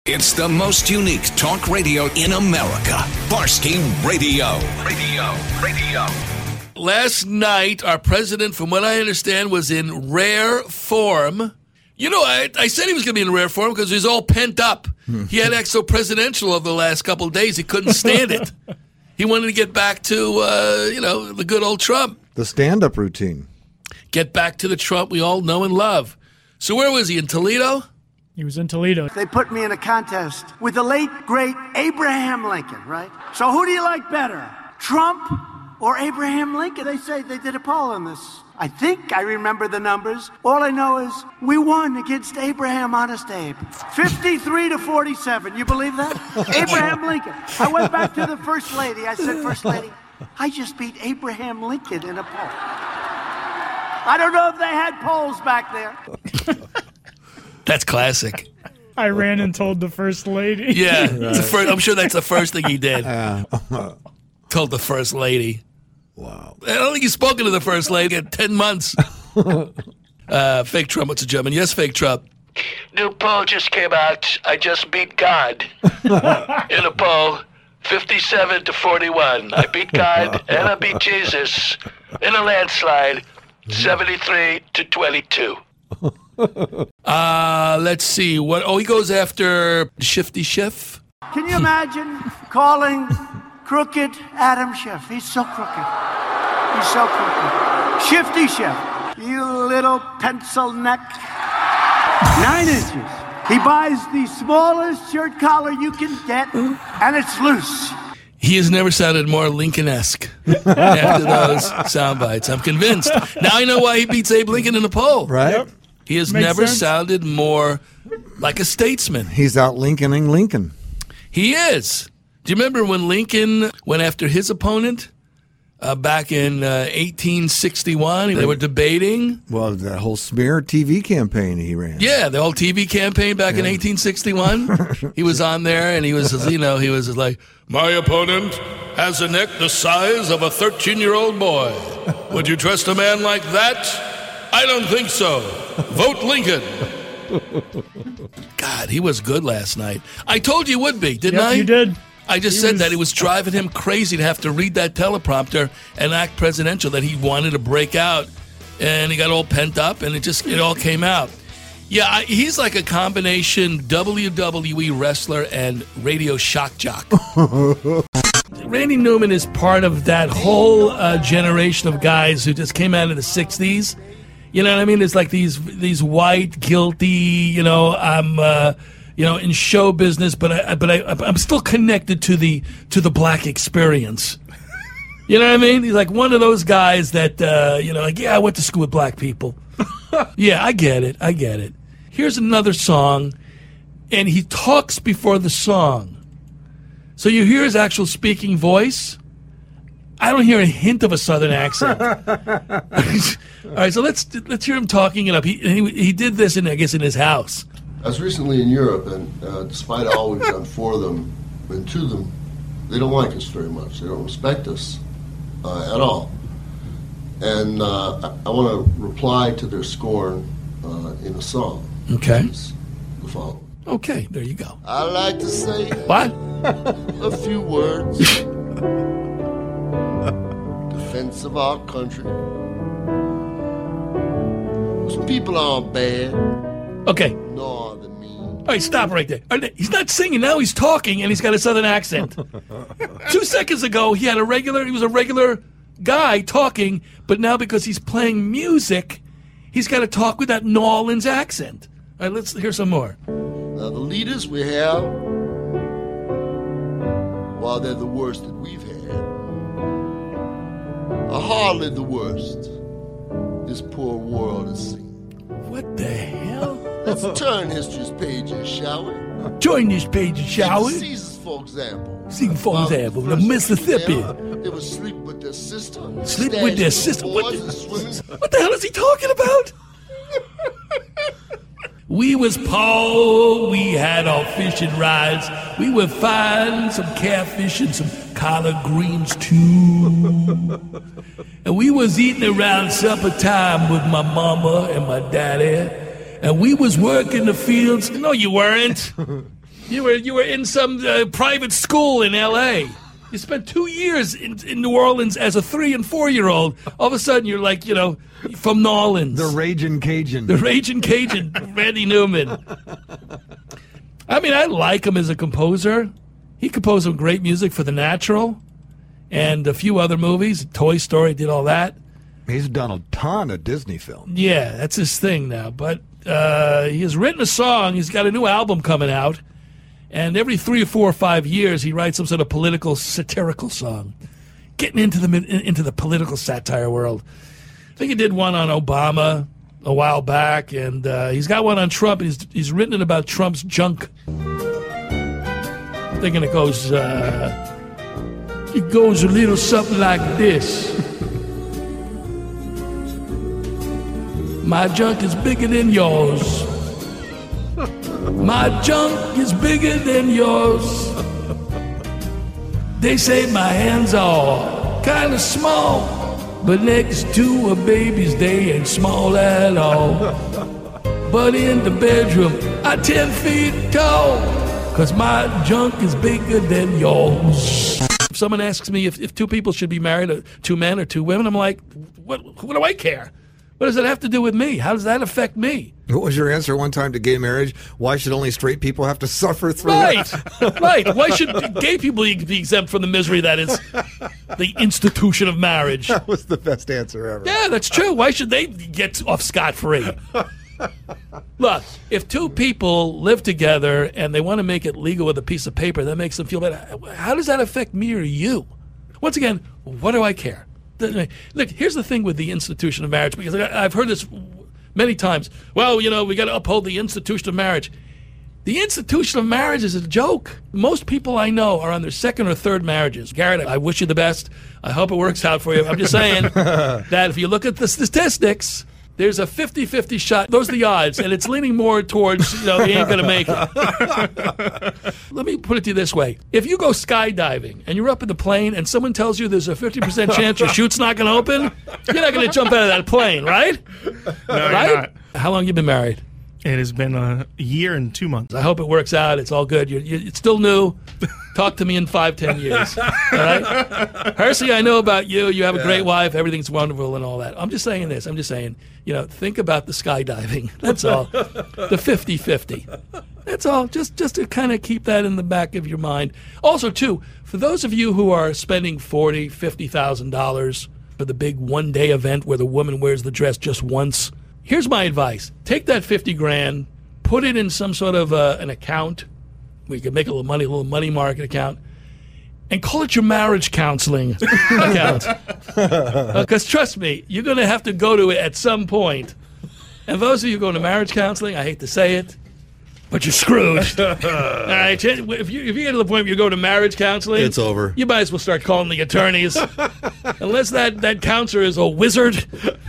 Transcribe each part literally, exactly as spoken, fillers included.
It's the most unique talk radio in America. Barsky Radio. Radio. Radio. Last night, our president, from what I understand, was in rare form. You know, I, I said he was going to be in rare form because he was all pent up. He had exo presidential over the last couple of days. He couldn't stand it. He wanted to get back to, uh, you know, the good old Trump. The stand-up routine. Get back to the Trump we all know and love. So where was he, in Toledo? He was in Toledo. They put me in a contest with the late, great Abraham Lincoln, right? So who do you like better, Trump or Abraham Lincoln? They say they did a poll on this. I think I remember the numbers. All I know is we won against Abraham Honest Abe. fifty-three to forty-seven. You believe that? Abraham Lincoln. I went back to the First Lady. I said, First Lady, I just beat Abraham Lincoln in a poll. I don't know if they had polls back there. That's classic. I ran and told the First Lady. Yeah, it's the first, I'm sure that's the first thing he did. Uh, Told the First Lady. wow. I don't think he's spoken to the First Lady in ten months. uh, fake Trump, what's a German? Yes, fake Trump. New poll just came out. I just beat God in a poll, fifty-seven to forty-one. I beat God and I beat Jesus in a landslide, seventy-three to twenty-two. Uh, let's see. What? Oh, he goes after Shifty Schiff. Can you imagine calling crooked Adam Schiff? He's so crooked. He's so crooked. Shifty Schiff, you little pencil neck. Nine inches. He buys the smallest shirt collar you can get, and it's loose. He has never sounded more Lincoln-esque after those sound bites. I'm convinced. Now I know why he beats Abe Lincoln in the poll. Right? Yep. He has Makes never sense. sounded more like a statesman. He's out Lincolning Lincoln. He is. Do you remember when Lincoln went after his opponent uh, back in uh, eighteen sixty-one? They were debating. Well, that whole smear T V campaign he ran. Yeah, the whole T V campaign back in eighteen sixty-one. He was on there, and he was, you know, he was like, my opponent has a neck the size of a thirteen-year-old boy. Would you trust a man like that? I don't think so. Vote Lincoln. God, he was good last night. I told you he would be, didn't Yep, I? you did. I just He said was- that it was driving him crazy to have to read that teleprompter and act presidential, that he wanted to break out, and he got all pent up, and it just it all came out. Yeah, I, he's like a combination W W E wrestler and radio shock jock. Randy Newman is part of that whole uh, generation of guys who just came out in the sixties. You know what I mean? It's like these these white, guilty, you know, I'm, uh, you know, in show business, but I, but I, I'm still connected to the to the black experience. You know what I mean? He's like one of those guys that, uh, you know, like, yeah, I went to school with black people. Yeah, I get it. I get it. Here's another song, and he talks before the song. So you hear his actual speaking voice. I don't hear a hint of a Southern accent. All right, so let's let's hear him talking it up. He he, he did this, in, I guess, in his house. I was recently in Europe, and uh, despite all we've done for them and to them, they don't like us very much. They don't respect us uh, at all. And uh, I, I want to reply to their scorn uh, in a song. Okay. It's the following. Okay, there you go. I like to say What? a few words. Defense of our country. Those people aren't bad, Okay. nor the mean. All right, stop right there. All right, he's not singing now. He's talking, and he's got a Southern accent. Two seconds ago, he had a regular. He was a regular guy talking, but now because he's playing music, he's got to talk with that New Orleans accent. All right, let's hear some more. Now, the leaders we have, while they're the worst that we've had, are hardly the worst this poor world has seen. What the hell? Let's turn history's pages, shall we? Join this page, shall Take the we? Caesars, for example. See, for While example, the first Mississippi. them, They would sleep with their sister. Sleep stash with their the sister. What boys the- and swimming. What the hell is he talking about? We was poor, we had our fishing rods. We would find some catfish and some collard greens too. And we was eating around supper time with my mama and my daddy. And we was working the fields. No, you weren't. You were you were in some uh, private school in L A. You spent two years in, in New Orleans as a three and four year old. All of a sudden, you're like, you know, from New Orleans. The Raging Cajun. The Raging Cajun, Randy Newman. I mean, I like him as a composer. He composed some great music for The Natural and a few other movies. Toy Story, did all that. He's done a ton of Disney films. Yeah, that's his thing now. But uh, he has written a song. He's got a new album coming out. And every three or four or five years, he writes some sort of political, satirical song, getting into the into the political satire world. I think he did one on Obama a while back, and uh, he's got one on Trump. He's he's written it about Trump's junk. I'm thinking it goes uh, it goes a little something like this. My junk is bigger than yours. My junk is bigger than yours. They say my hands are kind of small, but next to a baby's they ain't small at all. But in the bedroom, I'm ten feet tall, cause my junk is bigger than yours. If someone asks me if, if two people should be married, or two men or two women, I'm like, what, what do I care? What does that have to do with me? How does that affect me? What was your answer one time to gay marriage? Why should only straight people have to suffer through Right, it? right. Why should gay people be exempt from the misery that is the institution of marriage? That was the best answer ever. Yeah, that's true. Why should they get off scot-free? Look, if two people live together and they want to make it legal with a piece of paper, that makes them feel better. How does that affect me or you? Once again, what do I care? Look, here's the thing with the institution of marriage, because I've heard this many times. Well, you know, we got to uphold the institution of marriage. The institution of marriage is a joke. Most people I know are on their second or third marriages. Garrett, I wish you the best. I hope it works out for you. I'm just saying that if you look at the statistics, there's a fifty-fifty shot. Those are the odds, and it's leaning more towards, you know, you ain't going to make it. Let me put it to you this way. If you go skydiving, and you're up in the plane, and someone tells you there's a fifty percent chance your chute's not going to open, you're not going to jump out of that plane, right? No, right? you're not. How long you been married? It has been a year and two months. I hope it works out. It's all good. You're, you're, it's still new. Talk to me in five, ten years. All right? Hersey, I know about you. You have a great wife. Everything's wonderful and all that. I'm just saying this. I'm just saying, you know, think about the skydiving. That's all. The fifty-fifty. That's all. Just just to kind of keep that in the back of your mind. Also, too, for those of you who are spending forty thousand dollars, fifty thousand dollars for the big one-day event where the woman wears the dress just once, here's my advice. Take that fifty grand, put it in some sort of uh, an account where you can make a little money, a little money market account, and call it your marriage counseling account. Because uh, trust me, you're going to have to go to it at some point. And those of you going to marriage counseling, I hate to say it, but you're screwed. All right, if you if you get to the point where you go to marriage counseling, It's over. You might as well start calling the attorneys, unless that that counselor is a wizard.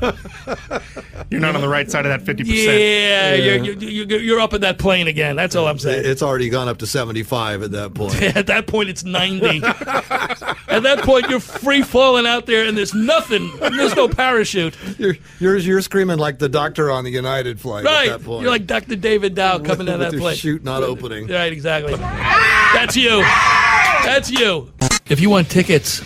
You're not on the right side of that fifty percent. Yeah, You're, you're you're you're up in that plane again. That's all I'm saying. It's already gone up to seventy-five at that point. At that point, it's ninety. At that point, you're free falling out there, and there's nothing. There's no parachute. You're, you're you're screaming like the doctor on the United flight Right. at that point. You're like Doctor David Dow coming out of With that your plane. chute not opening. Right, exactly. That's you. That's you. If you want tickets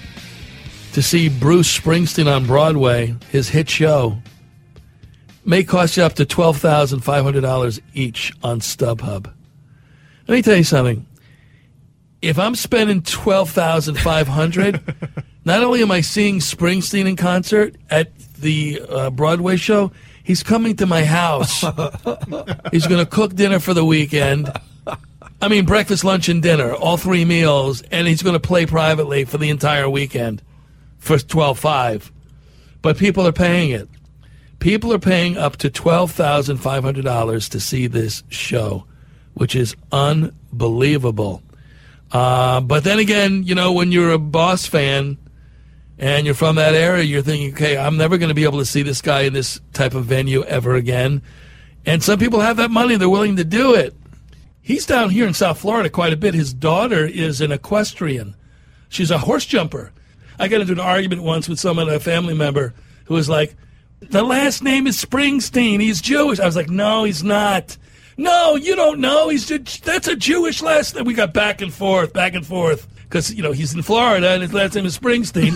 to see Bruce Springsteen on Broadway, his hit show, may cost you up to twelve thousand five hundred dollars each on StubHub. Let me tell you something. If I'm spending twelve thousand five hundred dollars, not only am I seeing Springsteen in concert at the uh, Broadway show, he's coming to my house. He's going to cook dinner for the weekend. I mean, breakfast, lunch, and dinner, all three meals, and he's going to play privately for the entire weekend for twelve five. But people are paying it. People are paying up to twelve thousand five hundred dollars to see this show, which is unbelievable. Uh, but then again, you know, when you're a Boss fan and you're from that area, you're thinking, okay, I'm never going to be able to see this guy in this type of venue ever again. And some people have that money. They're willing to do it. He's down here in South Florida quite a bit. His daughter is an equestrian. She's a horse jumper. I got into an argument once with someone, a family member, who was like, the last name is Springsteen. He's Jewish. I was like, no, he's not. No, you don't know. He's a, that's a Jewish last name. We got back and forth, back and forth. Because, you know, he's in Florida and his last name is Springsteen.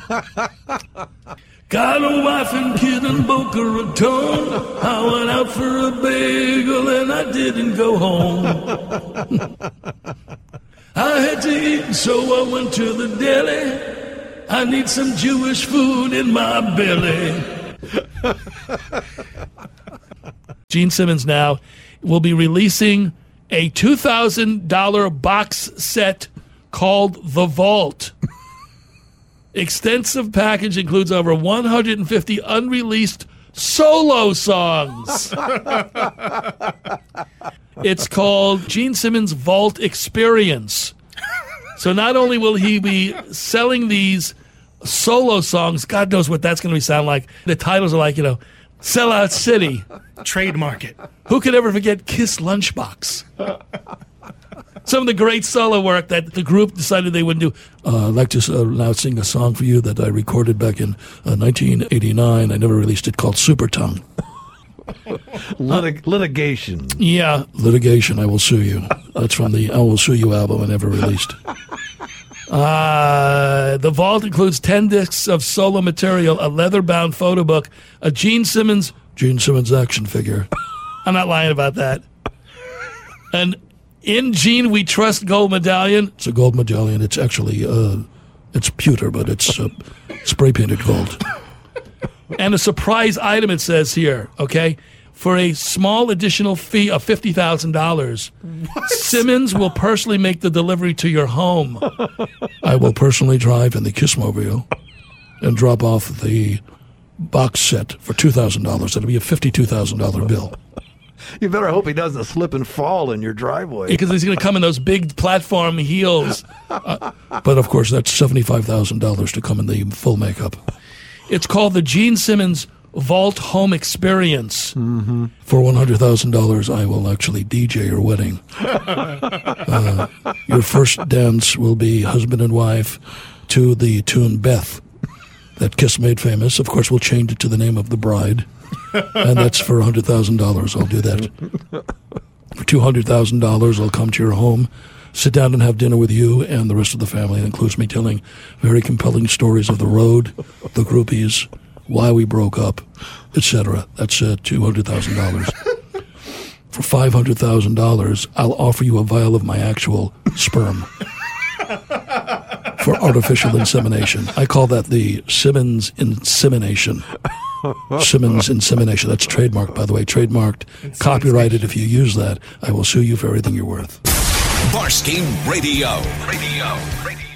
Got a wife and kid in Boca Raton. I went out for a bagel and I didn't go home. I had to eat, so I went to the deli. I need some Jewish food in my belly. Gene Simmons now will be releasing a two thousand dollars box set called The Vault. Extensive package includes over one hundred fifty unreleased solo songs. It's called Gene Simmons Vault Experience. So not only will he be selling these solo songs, God knows what that's going to sound like. The titles are like, you know, Sellout City. Trademark it. Who could ever forget Kiss Lunchbox? Some of the great solo work that the group decided they wouldn't do. Uh, I'd like to uh, now sing a song for you that I recorded back in uh, nineteen eighty-nine. I never released it, called Super Tongue. Litig- litigation. Yeah, litigation. I will sue you. That's from the I Will Sue You album I never released. Uh, the vault includes ten discs of solo material, a leather-bound photo book, a Gene Simmons Gene Simmons action figure. I'm not lying about that. An In Gene We Trust gold medallion. It's a gold medallion. It's actually uh, it's pewter, but it's uh, spray painted gold. And a surprise item, it says here, okay? For a small additional fee of fifty thousand dollars, Simmons will personally make the delivery to your home. I will personally drive in the Kissmobile and drop off the box set for two thousand dollars. It'll be a fifty-two thousand dollars bill. You better hope he doesn't slip and fall in your driveway. Because he's going to come in those big platform heels. Uh, but, of course, that's seventy-five thousand dollars to come in the full makeup. It's called the Gene Simmons Vault Home Experience. Mm-hmm. For one hundred thousand dollars, I will actually D J your wedding. uh, your first dance will be husband and wife to the tune Beth that Kiss made famous. Of course, we'll change it to the name of the bride. And that's for one hundred thousand dollars. I'll do that. For two hundred thousand dollars, I'll come to your home, sit down and have dinner with you and the rest of the family. It includes me telling very compelling stories of the road, the groupies, why we broke up, et cetera. That's uh, two hundred thousand dollars. For five hundred thousand dollars, I'll offer you a vial of my actual sperm for artificial insemination. I call that the Simmons insemination. Simmons insemination. That's trademarked, by the way. Trademarked, copyrighted. If you use that, I will sue you for everything you're worth. Barsky Radio. Radio. Radio.